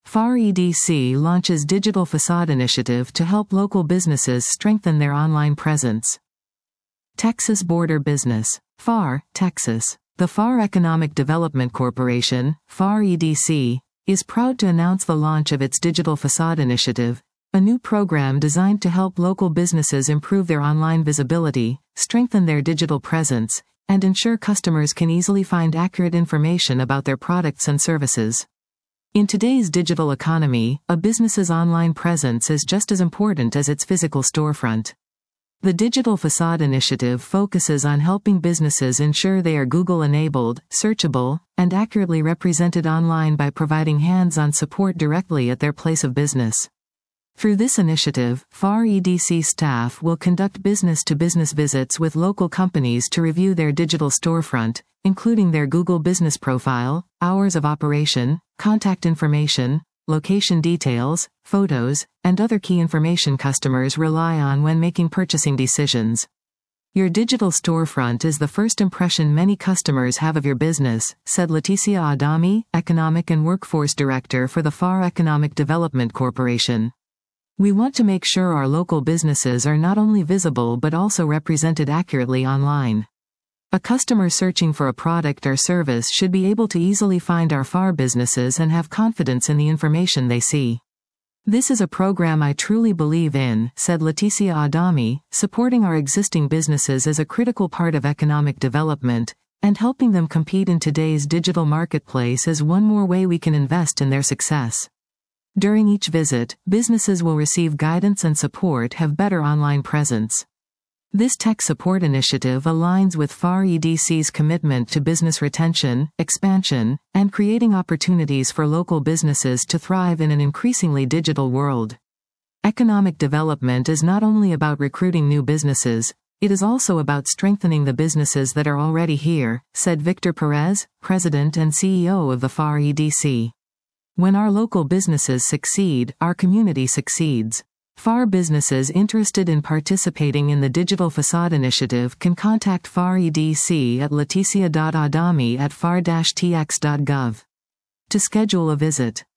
FAR EDC launches Digital Facade Initiative to help local businesses strengthen their online presence. Texas Border Business. FAR, Texas. The FAR Economic Development Corporation, FAR EDC, is proud to announce the launch of its Digital Facade Initiative, a new program designed to help local businesses improve their online visibility, strengthen their digital presence, and ensure customers can easily find accurate information about their products and services. In today's digital economy, a business's online presence is just as important as its physical storefront. The Digital Facade Initiative focuses on helping businesses ensure they are Google-enabled, searchable, and accurately represented online by providing hands-on support directly at their place of business. Through this initiative, FAR EDC staff will conduct business-to-business visits with local companies to review their digital storefront, including their Google Business Profile, hours of operation, contact information, location details, photos, and other key information customers rely on when making purchasing decisions. Your digital storefront is the first impression many customers have of your business, said Leticia Adami, Economic and Workforce Director for the FAR Economic Development Corporation. We want to make sure our local businesses are not only visible but also represented accurately online. A customer searching for a product or service should be able to easily find our FAR businesses and have confidence in the information they see. This is a program I truly believe in, said Leticia Adami. Supporting our existing businesses is a critical part of economic development, and helping them compete in today's digital marketplace is one more way we can invest in their success. During each visit, businesses will receive guidance and support, have better online presence. This tech support initiative aligns with FAR EDC's commitment to business retention, expansion, and creating opportunities for local businesses to thrive in an increasingly digital world. Economic development is not only about recruiting new businesses, it is also about strengthening the businesses that are already here, said Victor Perez, President and CEO of the FAR EDC. When our local businesses succeed, our community succeeds. FAR businesses interested in participating in the Digital Facade Initiative can contact FAR EDC at leticia.adami@far-tx.gov to schedule a visit.